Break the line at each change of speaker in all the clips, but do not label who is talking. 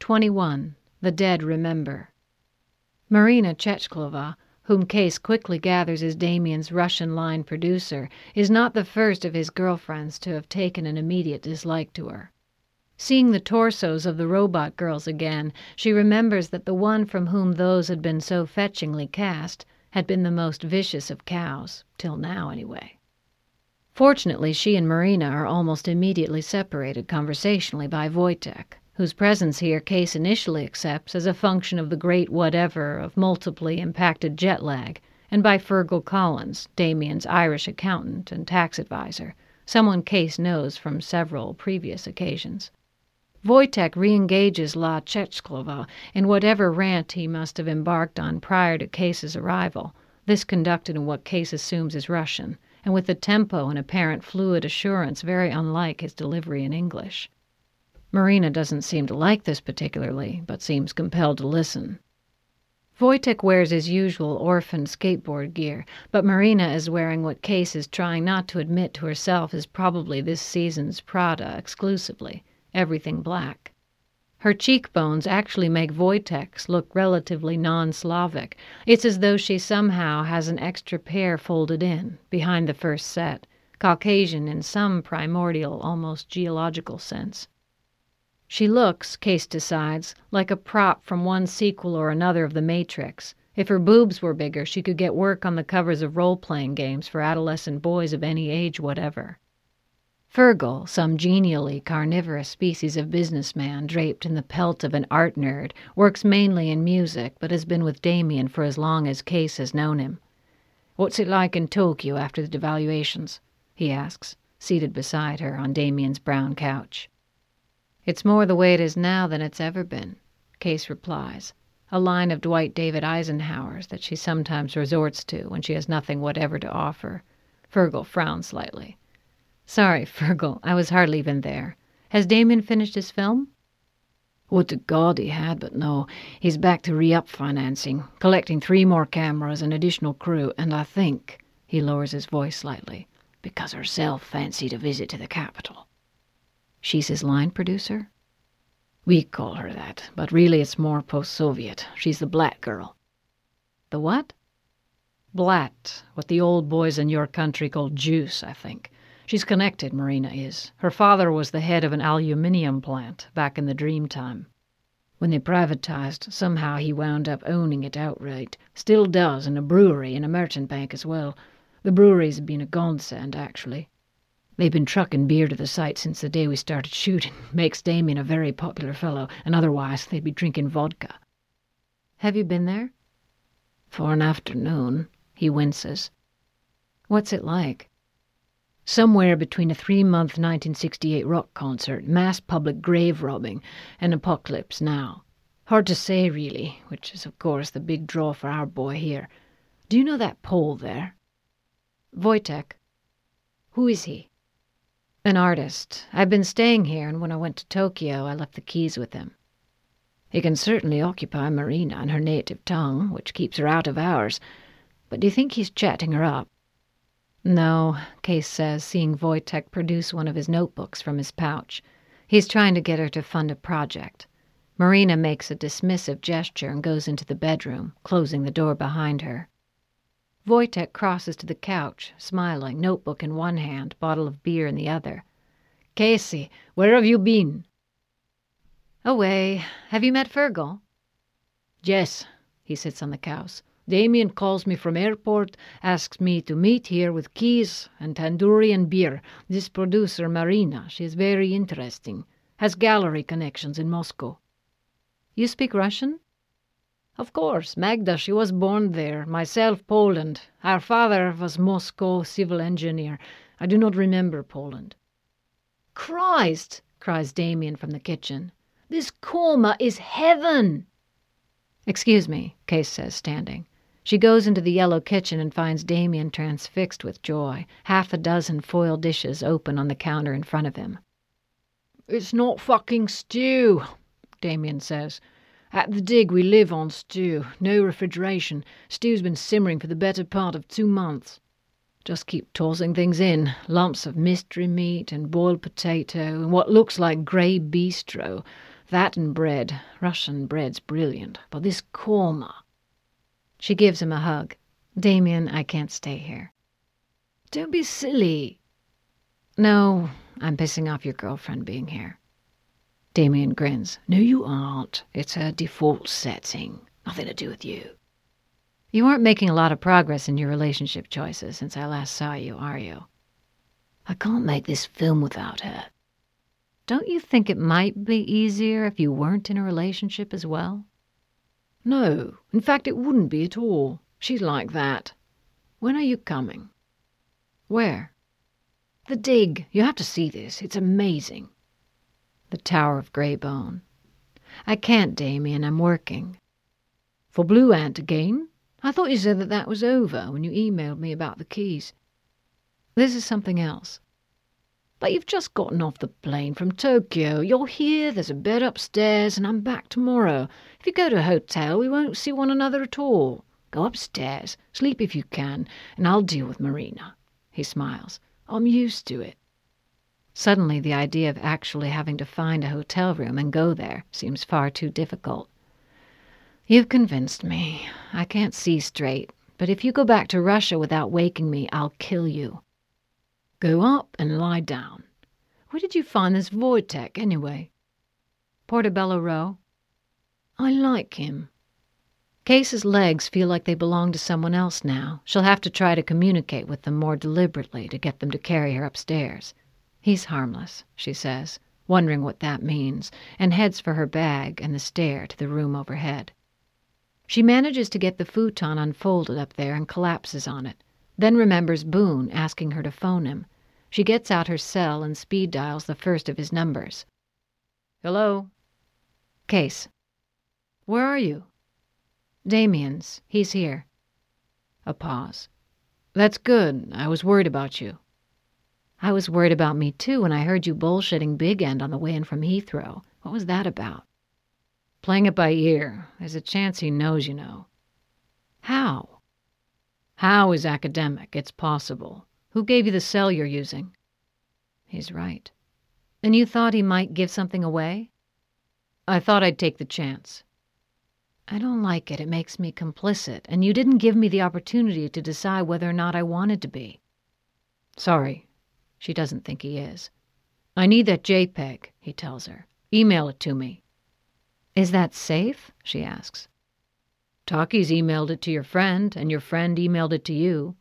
21. The Dead Remember. Marina Chechklova, whom Case quickly gathers is Damien's Russian line producer, is not the first of his girlfriends to have taken an immediate dislike to her. Seeing the torsos of the robot girls again, she remembers that the one from whom those had been so fetchingly cast had been the most vicious of cows, till now anyway. Fortunately, she and Marina are almost immediately separated conversationally by Wojtek, whose presence here Case initially accepts as a function of the great whatever of multiply impacted jet lag, and by Fergal Collins, Damien's Irish accountant and tax advisor, someone Case knows from several previous occasions. Wojtek re-engages La Chechklova in whatever rant he must have embarked on prior to Case's arrival, this conducted in what Case assumes is Russian, and with a tempo and apparent fluid assurance very unlike his delivery in English. Marina doesn't seem to like this particularly, but seems compelled to listen. Wojtek wears his usual orphan skateboard gear, but Marina is wearing what Case is trying not to admit to herself is probably this season's Prada exclusively, everything black. Her cheekbones actually make Wojtek's look relatively non-Slavic. It's as though she somehow has an extra pair folded in, behind the first set, Caucasian in some primordial, almost geological sense. She looks, Case decides, like a prop from one sequel or another of The Matrix. If her boobs were bigger, she could get work on the covers of role-playing games for adolescent boys of any age whatever. Fergal, some genially carnivorous species of businessman draped in the pelt of an art nerd, works mainly in music but has been with Damien for as long as Case has known him. "What's it like in Tokyo after the devaluations?" he asks, seated beside her on Damien's brown couch. "It's more the way it is now than it's ever been," Case replies, a line of Dwight David Eisenhower's that she sometimes resorts to when she has nothing whatever to offer. Fergal frowns slightly. "Sorry, Fergal, I was hardly even there. Has Damien finished his film?" "Would to God he had, but no. He's back to re-up financing, collecting 3 more cameras and additional crew, and I think," he lowers his voice slightly, "because herself fancied a visit to the capital." "She's his line producer?" "We call her that, but really it's more post-Soviet. She's the Blatt girl." "The what?" "Blatt, what the old boys in your country call juice, I think. She's connected, Marina is. Her father was the head of an aluminium plant back in the dream time. When they privatized, somehow he wound up owning it outright. Still does, and a brewery and a merchant bank as well. The brewery's been a godsend, actually. They've been trucking beer to the site since the day we started shooting. Makes Damien a very popular fellow, and otherwise they'd be drinking vodka." "Have you been there?" "For an afternoon," he winces. "What's it like?" "Somewhere between a 3-month 1968 rock concert, mass public grave robbing, and Apocalypse Now. Hard to say, really, which is, of course, the big draw for our boy here. Do you know that Pole there?" "Wojtek." "Who is he?" "An artist. I've been staying here, and when I went to Tokyo, I left the keys with him." "He can certainly occupy Marina in her native tongue, which keeps her out of ours. But do you think he's chatting her up?" "No," Case says, seeing Wojtek produce one of his notebooks from his pouch. "He's trying to get her to fund a project." Marina makes a dismissive gesture and goes into the bedroom, closing the door behind her. Wojtek crosses to the couch, smiling, notebook in one hand, bottle of beer in the other. "Casey, where have you been?" "Away. Have you met Fergal?" "Yes." He sits on the couch. "Damien calls me from airport, asks me to meet here with keys and tandoori and beer. This producer, Marina, she is very interesting. Has gallery connections in Moscow." "You speak Russian?" "Of course. Magda, she was born there. Myself, Poland. Our father was Moscow civil engineer. I do not remember Poland." "Christ!" cries Damien from the kitchen. "This coma is heaven!" "Excuse me," Case says, standing. She goes into the yellow kitchen and finds Damien transfixed with joy, 6 foil dishes open on the counter in front of him. "It's not fucking stew," Damien says. "At the dig we live on stew. No refrigeration. Stew's been simmering for the better part of 2 months. Just keep tossing things in. Lumps of mystery meat and boiled potato and what looks like grey bistro. That and bread. Russian bread's brilliant. But this korma. She gives him a hug. Damien, I can't stay here. Don't be silly. No, I'm pissing off your girlfriend being here. Damien grins. No, you aren't. It's her default setting. Nothing to do with you. You aren't making a lot of progress in your relationship choices since I last saw you, are you? I can't make this film without her. Don't you think it might be easier if you weren't in a relationship as well? No, in fact it wouldn't be at all. She's like that. When are you coming? Where? The dig. You have to see this. It's amazing. The Tower of Greybone. I can't, Damien. I'm working. For Blue Ant again? I thought you said that was over when you emailed me about the keys. This is something else. But you've just gotten off the plane from Tokyo. You're here, there's a bed upstairs, and I'm back tomorrow. If you go to a hotel, we won't see one another at all. Go upstairs, sleep if you can, and I'll deal with Marina. He smiles. I'm used to it. Suddenly, the idea of actually having to find a hotel room and go there seems far too difficult. You've convinced me. I can't see straight, but if you go back to Russia without waking me, I'll kill you. Go up and lie down. Where did you find this Wojtek, anyway? Portobello Row. I like him. Case's legs feel like they belong to someone else now. She'll have to try to communicate with them more deliberately to get them to carry her upstairs. He's harmless, she says, wondering what that means, and heads for her bag and the stair to the room overhead. She manages to get the futon unfolded up there and collapses on it, then remembers Boone asking her to phone him. She gets out her cell and speed dials the first of his numbers. Hello? Case. Where are you? Damien's. He's here. A pause. That's good. I was worried about you. I was worried about me too when I heard you bullshitting Big End on the way in from Heathrow. What was that about? Playing it by ear. There's a chance he knows, you know. How? How is academic. It's possible. Who gave you the cell you're using? He's right. And you thought he might give something away? I thought I'd take the chance. I don't like it. It makes me complicit, and you didn't give me the opportunity to decide whether or not I wanted to be. Sorry. She doesn't think he is. I need that JPEG, he tells her. Email it to me. Is that safe? She asks. Taki's emailed it to your friend, and your friend emailed it to you.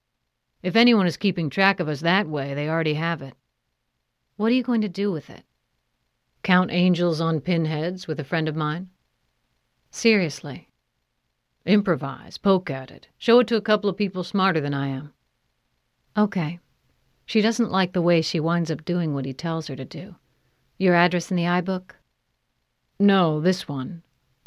If anyone is keeping track of us that way, they already have it. What are you going to do with it? Count angels on pinheads with a friend of mine. Seriously. Improvise, poke at it. Show it to a couple of people smarter than I am. Okay. She doesn't like the way she winds up doing what he tells her to do. Your address in the iBook? No, this one.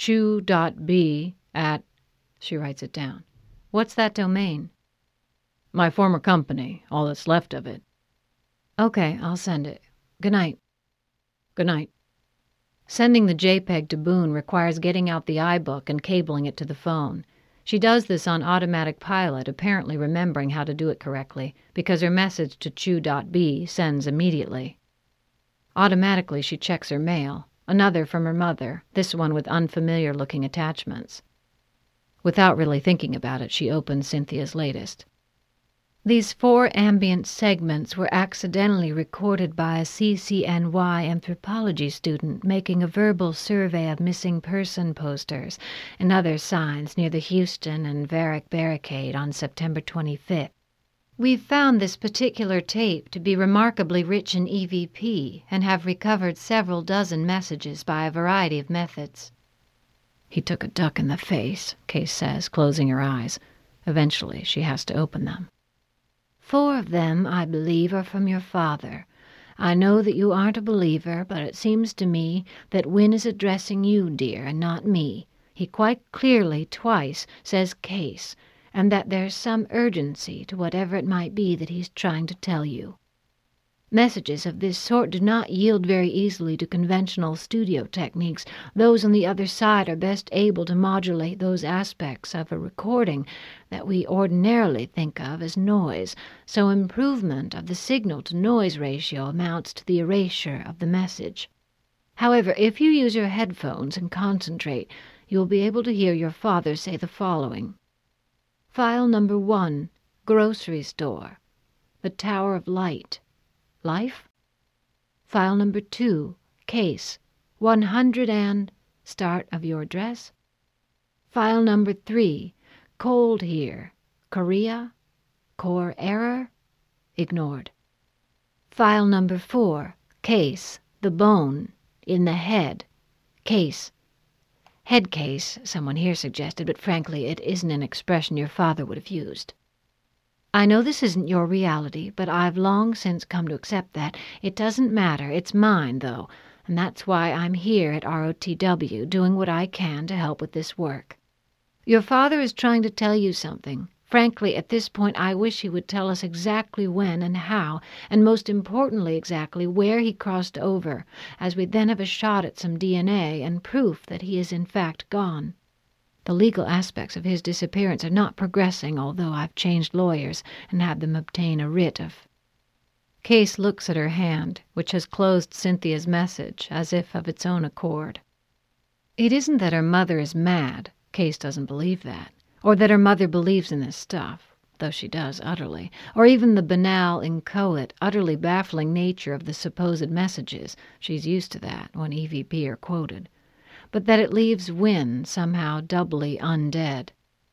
Chew.b at... She writes it down. What's that domain? My former company, all that's left of it. Okay, I'll send it. Good night. Good night. Sending the JPEG to Boone requires getting out the iBook and cabling it to the phone. She does this on automatic pilot, apparently remembering how to do it correctly, because her message to Chew.b sends immediately. Automatically, she checks her mail, another from her mother, this one with unfamiliar-looking attachments. Without really thinking about it, she opens Cynthia's latest. These 4 ambient segments were accidentally recorded by a CCNY anthropology student making a verbal survey of missing person posters and other signs near the Houston and Varick barricade on September 25th. We've found this particular tape to be remarkably rich in EVP and have recovered several dozen messages by a variety of methods. He took a duck in the face, Case says, closing her eyes. Eventually, she has to open them. 4 of them, I believe, are from your father. I know that you aren't a believer, but it seems to me that Wynne is addressing you, dear, and not me. He quite clearly, twice, says Case, and that there's some urgency to whatever it might be that he's trying to tell you. Messages of this sort do not yield very easily to conventional studio techniques. Those on the other side are best able to modulate those aspects of a recording that we ordinarily think of as noise, so improvement of the signal-to-noise ratio amounts to the erasure of the message. However, if you use your headphones and concentrate, you will be able to hear your father say the following. File number 1, grocery store. The Tower of Light. Life? File number 2, case. 100 and start of your address. File number 3, cold here. Korea? Core error? Ignored. File number 4, case. The bone. In the head. Case. Head case, someone here suggested, but frankly, it isn't an expression your father would have used. I know this isn't your reality, but I've long since come to accept that. It doesn't matter. It's mine, though, and that's why I'm here at ROTW, doing what I can to help with this work. Your father is trying to tell you something. Frankly, at this point, I wish he would tell us exactly when and how, and most importantly, exactly where he crossed over, as we'd then have a shot at some DNA and proof that he is in fact gone. The legal aspects of his disappearance are not progressing, although I've changed lawyers and had them obtain a writ of... Case looks at her hand, which has closed Cynthia's message, as if of its own accord. It isn't that her mother is mad. Case doesn't believe that. Or that her mother believes in this stuff, though she does utterly, or even the banal, inchoate, utterly baffling nature of the supposed messages. She's used to that when EVP are quoted. But that it leaves Wynne somehow doubly undead.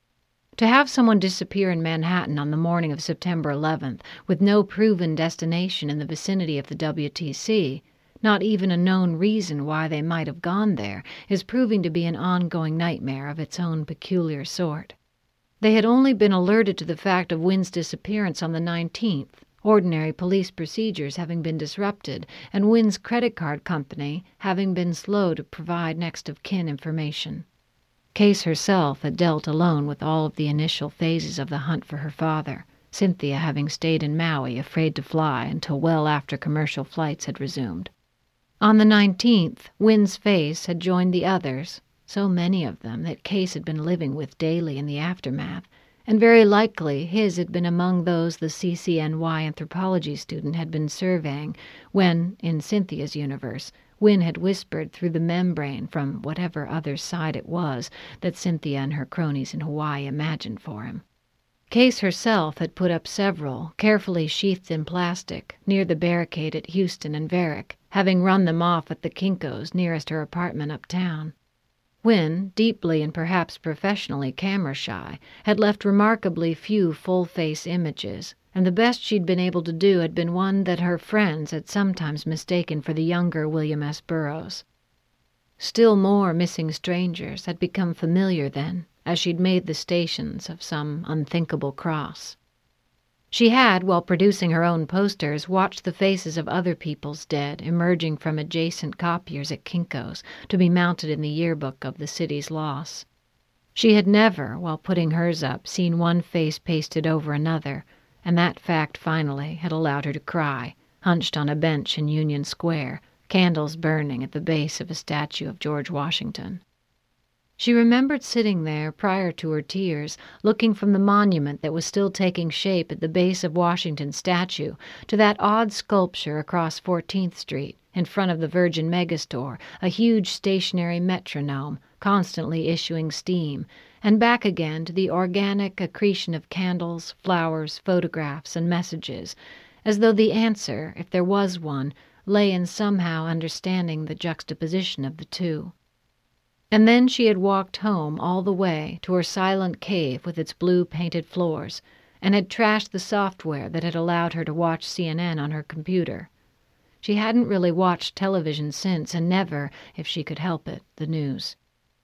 To have someone disappear in Manhattan on the morning of September 11th, with no proven destination in the vicinity of the WTC, not even a known reason why they might have gone there, is proving to be an ongoing nightmare of its own peculiar sort. They had only been alerted to the fact of Wynne's disappearance on the 19th, ordinary police procedures having been disrupted, and Wynne's credit card company having been slow to provide next of kin information. Case herself had dealt alone with all of the initial phases of the hunt for her father, Cynthia having stayed in Maui, afraid to fly, until well after commercial flights had resumed. On the 19th, Wynne's face had joined the others, so many of them that Case had been living with daily in the aftermath, and very likely his had been among those the CCNY anthropology student had been surveying when, in Cynthia's universe, Wynne had whispered through the membrane from whatever other side it was that Cynthia and her cronies in Hawaii imagined for him. Case herself had put up several, carefully sheathed in plastic, near the barricade at Houston and Varick, having run them off at the Kinko's nearest her apartment uptown. Wynne, deeply and perhaps professionally camera-shy, had left remarkably few full-face images, and the best she'd been able to do had been one that her friends had sometimes mistaken for the younger William S. Burroughs. Still more missing strangers had become familiar then, as she'd made the stations of some unthinkable cross. She had, while producing her own posters, watched the faces of other people's dead emerging from adjacent copiers at Kinko's to be mounted in the yearbook of the city's loss. She had never, while putting hers up, seen one face pasted over another, and that fact finally had allowed her to cry, hunched on a bench in Union Square, candles burning at the base of a statue of George Washington. She remembered sitting there prior to her tears, looking from the monument that was still taking shape at the base of Washington's statue to that odd sculpture across 14th Street, in front of the Virgin Megastore, a huge stationary metronome, constantly issuing steam, and back again to the organic accretion of candles, flowers, photographs, and messages, as though the answer, if there was one, lay in somehow understanding the juxtaposition of the two. And then she had walked home all the way to her silent cave with its blue-painted floors, and had trashed the software that had allowed her to watch CNN on her computer. She hadn't really watched television since, and never, if she could help it, the news.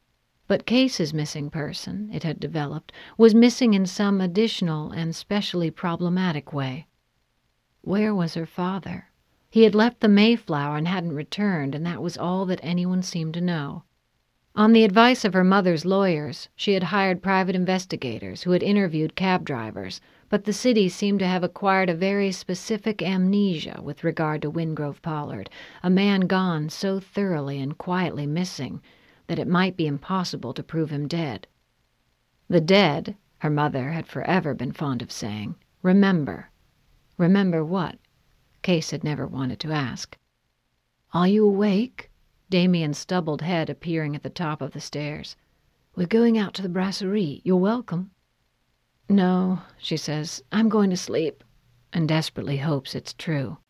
But Case's missing person, it had developed, was missing in some additional and specially problematic way. Where was her father? He had left the Mayflower and hadn't returned, and that was all that anyone seemed to know. On the advice of her mother's lawyers, she had hired private investigators who had interviewed cab drivers, but the city seemed to have acquired a very specific amnesia with regard to Wingrove Pollard, a man gone so thoroughly and quietly missing that it might be impossible to prove him dead. The dead, her mother had forever been fond of saying, remember. Remember what? Case had never wanted to ask. "Are you awake?" Damien's stubbled head appearing at the top of the stairs. "We're going out to the brasserie. You're welcome." "No," she says. "I'm going to sleep," and desperately hopes it's true.